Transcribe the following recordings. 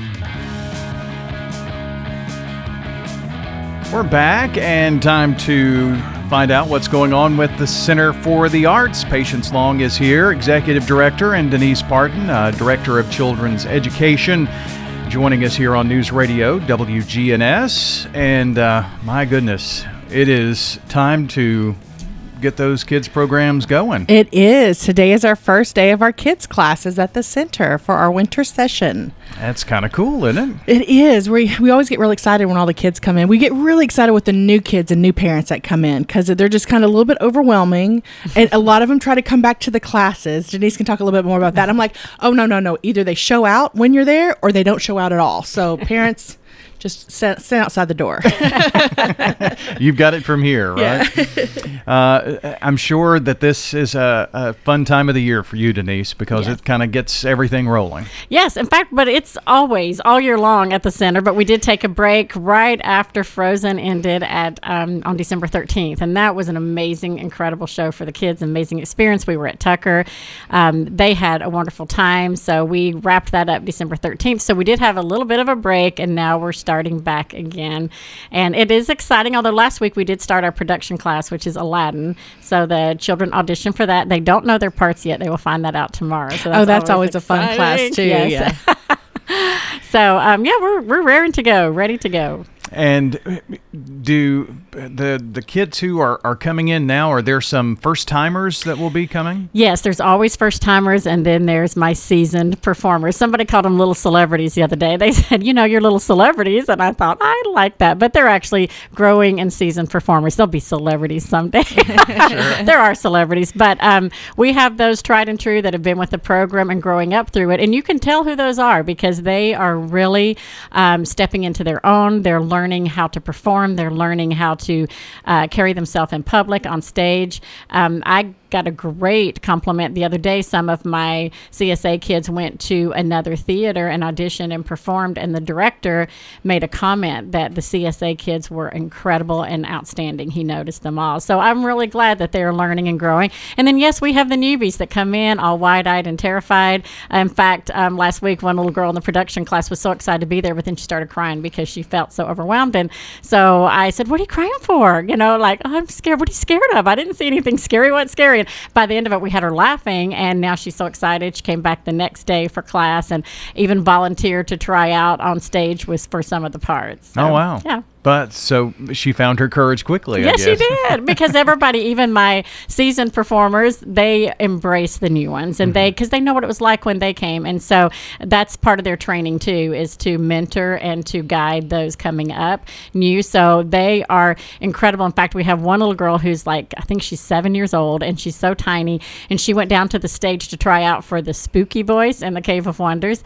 We're back, and time to find out what's going on with the Center for the Arts. Patience Long is here, Executive Director, and Denise Parton, Director of Children's Education, joining us here on News Radio WGNS. And my goodness, it is time to get those kids programs going. It is. Today is our first day of our kids classes at the center for our winter session. That's kind of cool, isn't it? It is. We always get really excited when all the kids come in. We get really excited with the new kids and new parents that come in because they're just kind of a little bit overwhelming. And a lot of them try to come back to the classes. Denise can talk a little bit more about that. I'm like, oh, no. Either they show out when you're there or they don't show out at all. So parents... just sit outside the door. You've got it from here, right? Yeah. I'm sure that this is a fun time of the year for you, Denise, because it kind of gets everything rolling. Yes, in fact, but it's always all year long at the center. But we did take a break right after Frozen ended on December 13th. And that was an amazing, incredible show for the kids, amazing experience. We were at Tucker. They had a wonderful time. So we wrapped that up December 13th. So we did have a little bit of a break, and now we're starting back again. And it is exciting, although last week we did start our production class, which is Aladdin. So the children audition for that. They don't know their parts yet. They will find that out tomorrow. So that's always a fun class too. Yes. Yeah. So we're raring to go, ready to go. And do the kids who are coming in now, are there some first-timers that will be coming? Yes, there's always first-timers, and then there's my seasoned performers. Somebody called them little celebrities the other day. They said, you're little celebrities, and I thought, I like that. But they're actually growing and seasoned performers. They'll be celebrities someday. Sure. There are celebrities, but we have those tried and true that have been with the program and growing up through it, and you can tell who those are because they are really stepping into their own. They're learning how to perform. They're learning how to carry themselves in public, on stage. I got a great compliment the other day. Some of my CSA kids went to another theater and auditioned and performed, and the director made a comment that the CSA kids were incredible and outstanding. He noticed them all. So I'm really glad that they're learning and growing. And then, yes, we have the newbies that come in all wide-eyed and terrified. In fact, last week, one little girl in the production class was so excited to be there, but then she started crying because she felt so overwhelmed. And so I said, what are you crying for? I'm scared. What are you scared of? I didn't see anything scary. What's scary? And by the end of it, we had her laughing, and now she's so excited. She came back the next day for class and even volunteered to try out on stage for some of the parts. So, oh, wow. Yeah. But so she found her courage quickly, yes, I guess. She did, because everybody, even my seasoned performers, they embrace the new ones, and because they know what it was like when they came. And so that's part of their training, too, is to mentor and to guide those coming up new. So they are incredible. In fact, we have one little girl who's I think she's 7 years old, and she's so tiny, and she went down to the stage to try out for the spooky voice in the Cave of Wonders,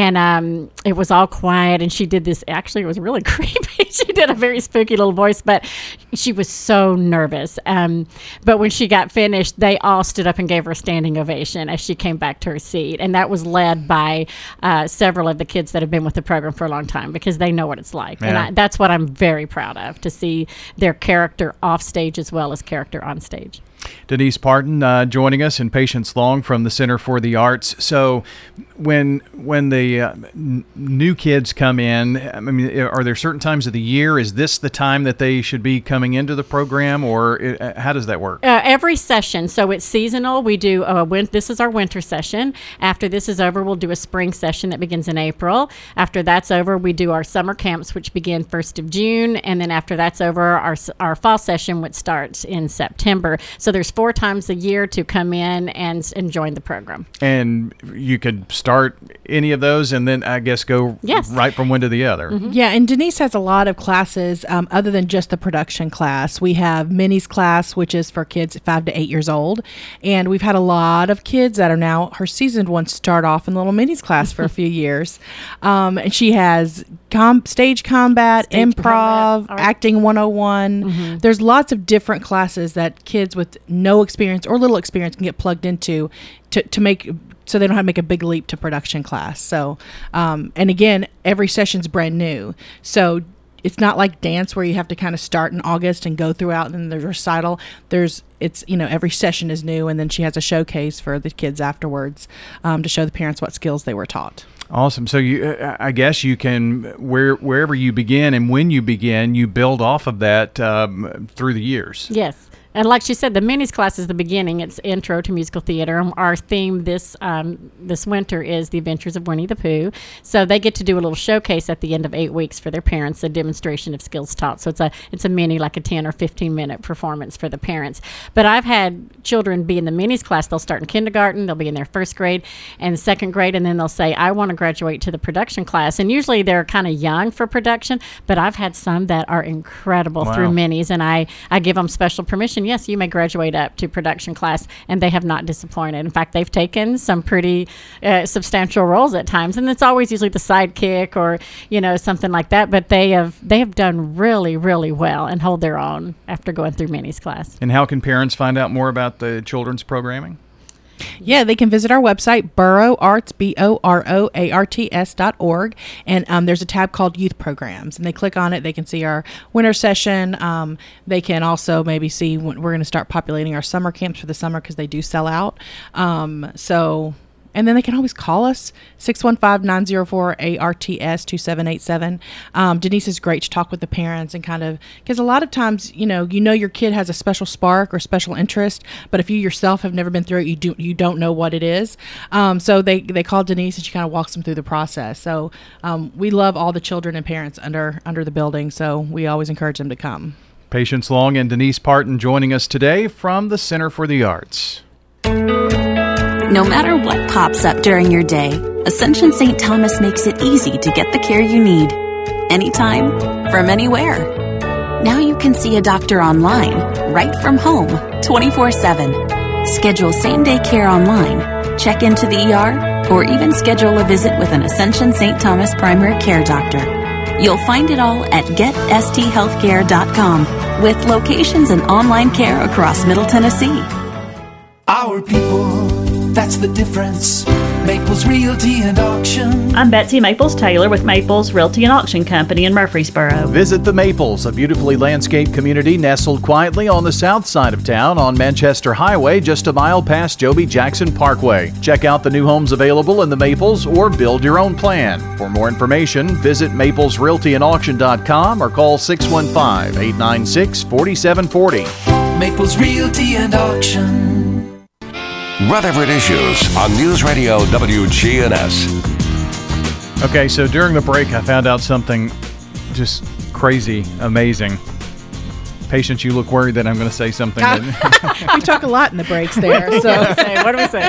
and it was all quiet, and she did this. Actually, it was really creepy. She did a very spooky little voice, but she was so nervous. But when she got finished, they all stood up and gave her a standing ovation as she came back to her seat. And that was led by several of the kids that have been with the program for a long time, because they know what it's like. Yeah. And that's what I'm very proud of, to see their character off stage as well as character on stage. Denise Parton joining us, and Patience Long from the Center for the Arts. So when the new kids come in, I mean, are there certain times of the year? Is this the time that they should be coming into the program, or how does that work? Every session. So it's seasonal. We do this is our winter session. After this is over, we'll do a spring session that begins in April. After that's over, we do our summer camps, which begin 1st of June. And then after that's over, our fall session, which starts in September. So there's 4 times a year to come in and join the program. And you could start any of those and then, I guess, go right from one to the other. Mm-hmm. Yeah, and Denise has a lot of classes other than just the production class. We have Minnie's class, which is for kids 5 to 8 years old. And we've had a lot of kids that are now her seasoned ones start off in little Minnie's class for a few years. And she has stage combat, improv, acting 101. Mm-hmm. There's lots of different classes that kids with no experience or little experience can get plugged into to make, so they don't have to make a big leap to production class. So, and again, every session's brand new. So it's not like dance where you have to kind of start in August and go throughout, and there's recital. Every session is new, and then she has a showcase for the kids afterwards to show the parents what skills they were taught. Awesome. So I guess you can, wherever you begin and when you begin, you build off of that through the years. Yes. And like she said, the minis class is the beginning. It's intro to musical theater. Our theme this winter is The Adventures of Winnie the Pooh. So they get to do a little showcase at the end of 8 weeks for their parents, a demonstration of skills taught. So it's a mini, like a 10 or 15-minute performance for the parents. But I've had children be in the minis class. They'll start in kindergarten. They'll be in their first grade and second grade. And then they'll say, I want to graduate to the production class. And usually they're kind of young for production. But I've had some that are incredible through minis. And I give them special permission. Yes, you may graduate up to production class, and they have not disappointed. In fact, they've taken some pretty substantial roles at times, and it's always usually the sidekick or something like that. But they have done really, really well and hold their own after going through minis class. And how can parents find out more about the children's programming? Yeah, they can visit our website, boroarts, BOROARTS.org, and there's a tab called Youth Programs, and they click on it. They can see our winter session. They can also maybe see when we're going to start populating our summer camps for the summer because they do sell out. And then they can always call us, 615-904-ARTS-2787. Denise is great to talk with the parents and kind of, because a lot of times, your kid has a special spark or special interest, but if you yourself have never been through it, you don't know what it is. So they call Denise and she kind of walks them through the process. So we love all the children and parents under the building, so we always encourage them to come. Patience Long and Denise Parton joining us today from the Center for the Arts. No matter what pops up during your day, Ascension St. Thomas makes it easy to get the care you need. Anytime, from anywhere. Now you can see a doctor online, right from home, 24/7. Schedule same-day care online, check into the ER, or even schedule a visit with an Ascension St. Thomas primary care doctor. You'll find it all at GetSTHealthcare.com, with locations and online care across Middle Tennessee. Our people, that's the difference. Maples Realty and Auction. I'm Betsy Maples Taylor with Maples Realty and Auction Company in Murfreesboro. Visit the Maples, a beautifully landscaped community nestled quietly on the south side of town on Manchester Highway, just a mile past Joby Jackson Parkway. Check out the new homes available in the Maples or build your own plan. For more information, visit maplesrealtyandauction.com or call 615-896-4740. Maples Realty and Auction. Rutherford Issues on News Radio WGNS. Okay, so during the break, I found out something just crazy, amazing. Patience, you look worried that I'm going to say something. We talk a lot in the breaks there. So What do we say?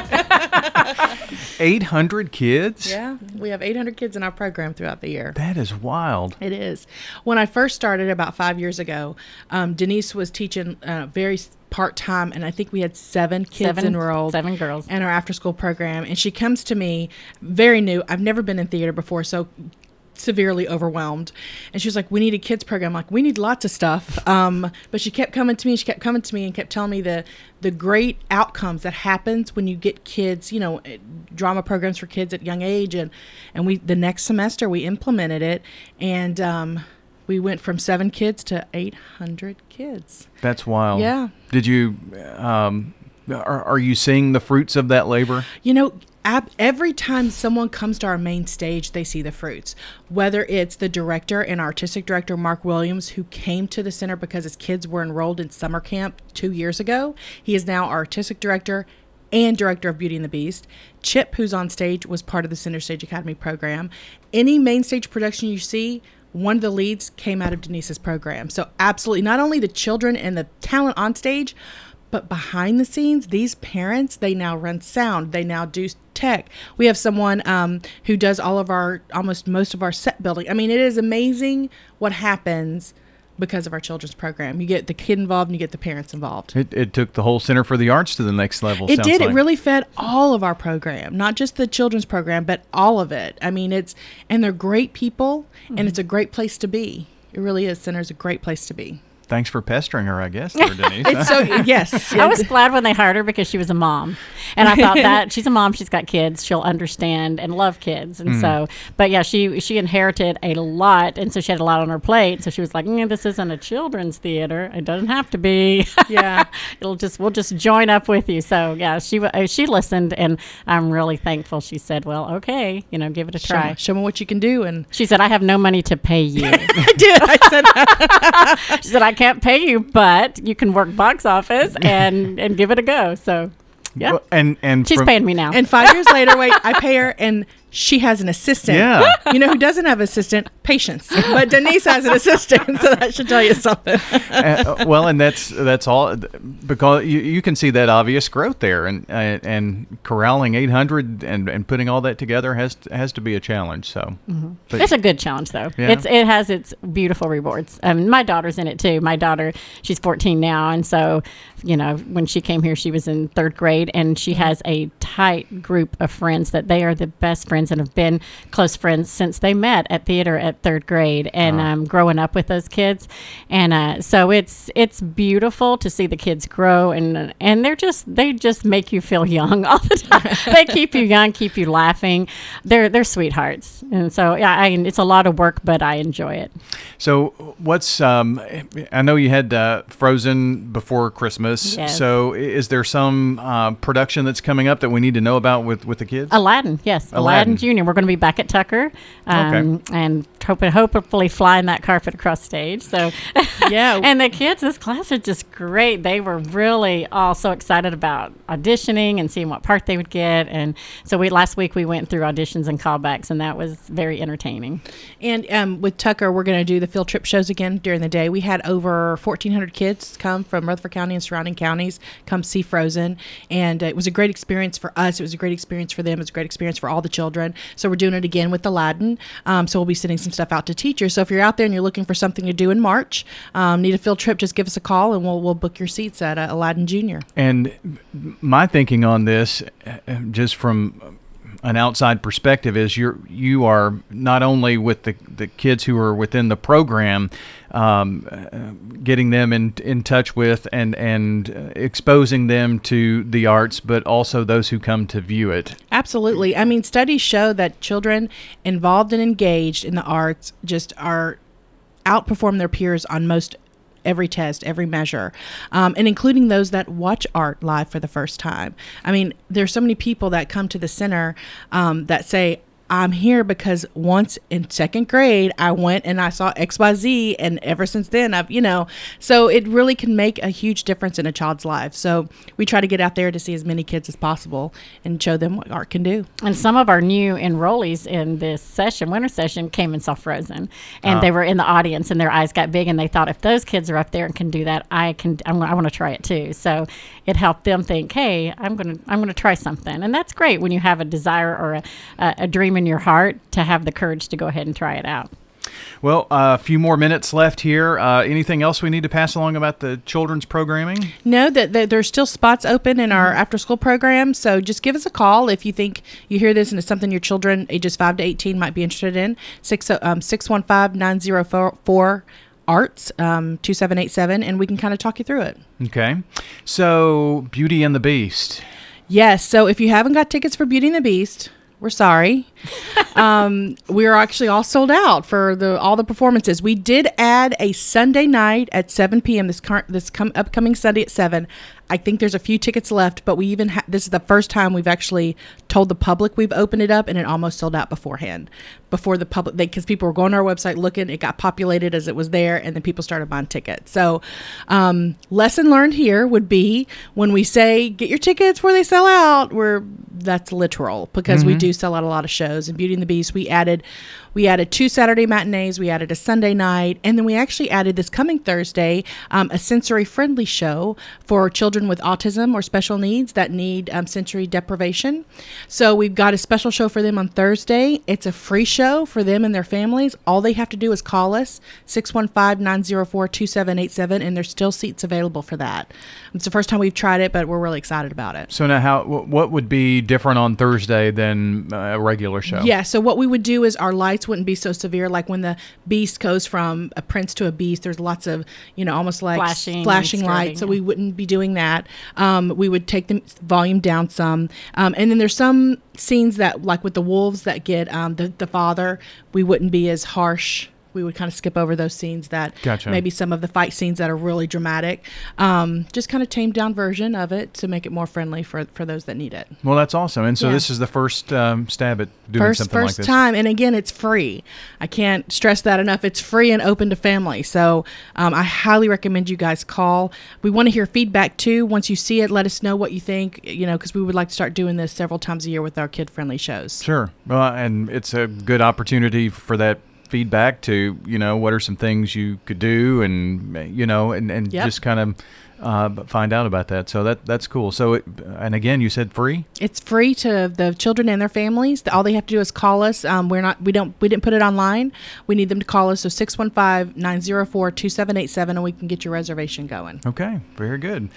800 kids? Yeah, we have 800 kids in our program throughout the year. That is wild. It is. When I first started about 5 years ago, Denise was teaching very part-time, and I think we had 7 kids enrolled. 7 girls. In our after-school program. And she comes to me, very new. I've never been in theater before, so severely overwhelmed. And she was like, we need a kids program. I'm like, we need lots of stuff. But she kept coming to me and kept telling me the great outcomes that happens when you get kids, drama programs for kids at young age. And we, the next semester we implemented it, and we went from 7 kids to 800 kids. That's wild. Yeah. Did you, are you seeing the fruits of that labor? Every time someone comes to our main stage, they see the fruits. Whether it's the director and artistic director, Mark Williams, who came to the center because his kids were enrolled in summer camp 2 years ago. He is now our artistic director and director of Beauty and the Beast. Chip, who's on stage, was part of the Center Stage Academy program. Any main stage production you see, one of the leads came out of Denise's program. So absolutely, not only the children and the talent on stage, but behind the scenes, these parents, they now run sound. They now do tech. We have someone who does most of our set building. I mean, it is amazing what happens because of our children's program. You get the kid involved and you get the parents involved. It took the whole Center for the Arts to the next level. It did. Like. It really fed all of our program, not just the children's program, but all of it. I mean, and they're great people, and it's a great place to be. It really is. Center's a great place to be. thanks for pestering her, I guess, there, Denise. Yes. I was glad when they hired her because she was a mom. And I thought that she's a mom, she's got kids, she'll understand and love kids. And so, but yeah, she inherited a lot. And so she had a lot on her plate. So she was like, this isn't a children's theater. It doesn't have to be. Yeah. We'll just join up with you. So yeah, she listened, and I'm really thankful. She said, well, okay, give it a try. Show me what you can do. And she said, I have no money to pay you. I did. I said that. She said, I can't pay you, but you can work box office and give it a go. So, yeah. Well, and she's paying me now. And 5 years later, I pay her, and she has an assistant. Yeah. You know who doesn't have an assistant? Patience. But Denise has an assistant, so that should tell you something. Well, and that's all, because you can see that obvious growth there, and corralling 800 and putting all that together has to be a challenge. So but, it's a good challenge, though. Yeah. It has its beautiful rewards. My daughter's in it too. My daughter, she's 14 now, and so when she came here, she was in 3rd grade, and she has a tight group of friends that they are the best friends and have been close friends since they met at theater at 3rd grade, and growing up with those kids. And so it's beautiful to see the kids grow, and they just make you feel young all the time. They keep you young, keep you laughing. They're sweethearts. And so it's a lot of work, but I enjoy it. So what's I know you had Frozen before Christmas. Yes. So is there some production that's coming up that we need to know about with the kids? Aladdin, yes. Aladdin Jr. We're going to be back at Tucker, and hopefully flying that carpet across stage. So, yeah. And the kids, this class are just great. They were really all so excited about auditioning and seeing what part they would get. And so last week we went through auditions and callbacks, and that was very entertaining. And with Tucker, we're going to do the field trip shows again during the day. We had over 1,400 kids come from Rutherford County and surrounding counties come see Frozen, and it was a great experience for us. It was a great experience for them. It was a great experience for all the children. So we're doing it again with Aladdin. So we'll be sending some stuff out to teachers. So if you're out there and you're looking for something to do in March, need a field trip, just give us a call, and we'll book your seats at Aladdin Jr. And my thinking on this, just from an outside perspective, is you are not only with the kids who are within the program, getting them in touch with and exposing them to the arts, but also those who come to view it. Absolutely. I mean, studies show that children involved and engaged in the arts just outperform their peers on most every test, every measure, and including those that watch art live for the first time. I mean, there's so many people that come to the center that say, I'm here because once in 2nd grade, I went and I saw XYZ, and ever since then, so it really can make a huge difference in a child's life. So we try to get out there to see as many kids as possible and show them what art can do. And some of our new enrollees in this winter session, came and saw Frozen, and they were in the audience, and their eyes got big, and they thought, if those kids are up there and can do that, I want to try it too. So it helped them think, hey, I'm going to try something. And that's great when you have a desire or a dream in your heart to have the courage to go ahead and try it out. Well, a few more minutes left here. Anything else we need to pass along about the children's programming? No, that there's still spots open in our after-school program, so just give us a call if you think you hear this and it's something your children ages 5 to 18 might be interested in. 615-904-ARTS, 2787, and we can kind of talk you through it. Okay. So, Beauty and the Beast. Yes, so if you haven't got tickets for Beauty and the Beast, we're sorry. We are actually all sold out for all the performances. We did add a Sunday night at 7 p.m. this upcoming Sunday at 7. I think there's a few tickets left, but we even this is the first time we've actually told the public we've opened it up, and it almost sold out beforehand. Before the public, because people were going to our website looking, it got populated as it was there, and then people started buying tickets. So, lesson learned here would be when we say get your tickets where they sell out, that's literal, because we do sell out a lot of shows. In Beauty and the Beast, we added 2 Saturday matinees, we added a Sunday night, and then we actually added this coming Thursday a sensory-friendly show for children with autism or special needs that need sensory deprivation. So we've got a special show for them on Thursday. It's a free show for them and their families. All they have to do is call us, 615-904-2787, and there's still seats available for that. It's the first time we've tried it, but we're really excited about it. So now what would be different on Thursday than a regular show? Yeah, so what we would do is our lights fights wouldn't be so severe. Like when the beast goes from a prince to a beast, there's lots of, almost like flashing lights. So we wouldn't be doing that. We would take the volume down some. And then there's some scenes that, like with the wolves that get the father, we wouldn't be as harsh. We would kind of skip over those scenes that maybe some of the fight scenes that are really dramatic. Just kind of tamed down version of it to make it more friendly for those that need it. Well, that's awesome. And so this is the first stab at doing something like this. First time. And again, it's free. I can't stress that enough. It's free and open to family. So I highly recommend you guys call. We want to hear feedback too. Once you see it, let us know what you think, because we would like to start doing this several times a year with our kid-friendly shows. Sure. Well, and it's a good opportunity for that feedback to, what are some things you could do and just kind of find out about that. So that's cool. So, and again, you said free? It's free to the children and their families. All they have to do is call us. We didn't put it online. We need them to call us. So 615-904-2787 and we can get your reservation going. Okay. Very good.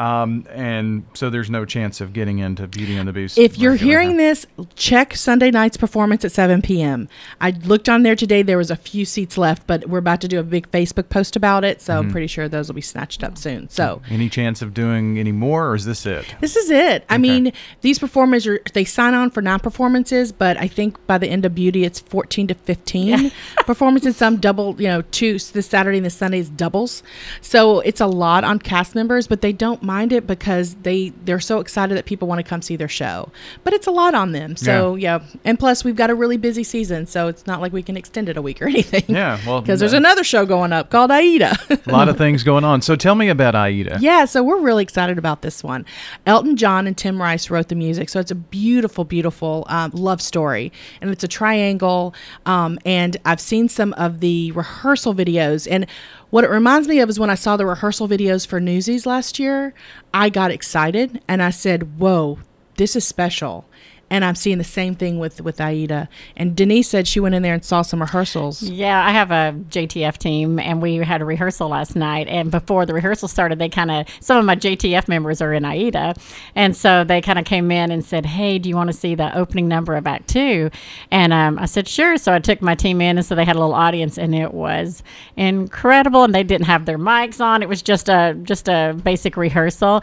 And so there's no chance of getting into Beauty and the Beast. If you're hearing this, check Sunday night's performance at 7 p.m. I looked on there today. There was a few seats left, but we're about to do a big Facebook post about it. So I'm pretty sure those will be snatched up soon. So any chance of doing any more, or is this it? This is it. I mean, these performers they sign on for 9 performances, but I think by the end of Beauty, it's 14 to 15 performances. Some double, 2 this Saturday and this Sunday is doubles. So it's a lot on cast members, but they don't mind it because they're so excited that people want to come see their show. But it's a lot on them. So and plus we've got a really busy season, so it's not like we can extend it a week or anything. Yeah, well, because there's another show going up called Aida. A lot of things going on. So tell me about Aida. Yeah, so we're really excited about this one. Elton John and Tim Rice wrote the music, so it's a beautiful, beautiful love story, and it's a triangle, and I've seen some of the rehearsal videos, and what it reminds me of is when I saw the rehearsal videos for Newsies last year, I got excited, and I said, whoa, this is special. And I'm seeing the same thing with Aida. And Denise said she went in there and saw some rehearsals. Yeah, I have a JTF team, and we had a rehearsal last night. And before the rehearsal started, some of my JTF members are in Aida. And so they kind of came in and said, hey, do you want to see the opening number of Act 2? And I said, sure. So I took my team in, and so they had a little audience, and it was incredible. And they didn't have their mics on. It was just a basic rehearsal,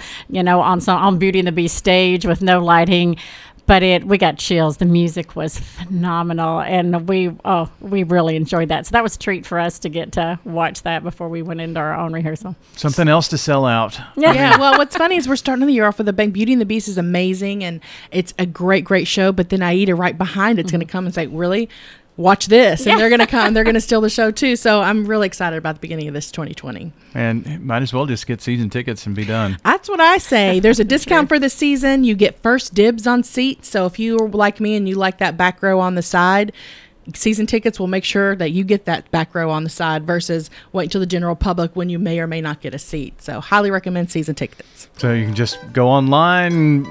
on Beauty and the Beast stage with no lighting. But we got chills. The music was phenomenal, and we really enjoyed that. So that was a treat for us to get to watch that before we went into our own rehearsal. Something else to sell out. Yeah. Well, what's funny is we're starting the year off with a bang. Beauty and the Beast is amazing, and it's a great, great show. But then Aida right behind it's going to come and say, really? Watch this, and they're going to come. They're going to steal the show too. So I'm really excited about the beginning of this 2020. And might as well just get season tickets and be done. That's what I say. There's a discount for the season. You get first dibs on seats. So if you are like me and you like that back row on the side, season tickets will make sure that you get that back row on the side versus wait until the general public when you may or may not get a seat. So highly recommend season tickets. So you can just go online,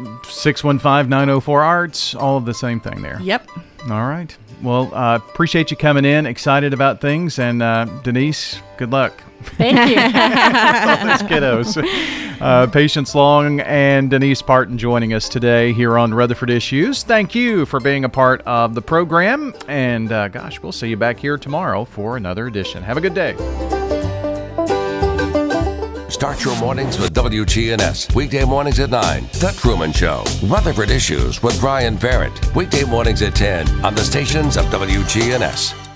615-904-ARTS, all of the same thing there. Yep. All right. Well, appreciate you coming in. Excited about things. And Denise, good luck. Thank you. Those kiddos. Patience Long and Denise Parton joining us today here on Rutherford Issues. Thank you for being a part of the program. And we'll see you back here tomorrow for another edition. Have a good day. Start your mornings with WGNS. Weekday mornings at 9. The Truman Show. Rutherford Issues with Brian Barrett. Weekday mornings at 10 on the stations of WGNS.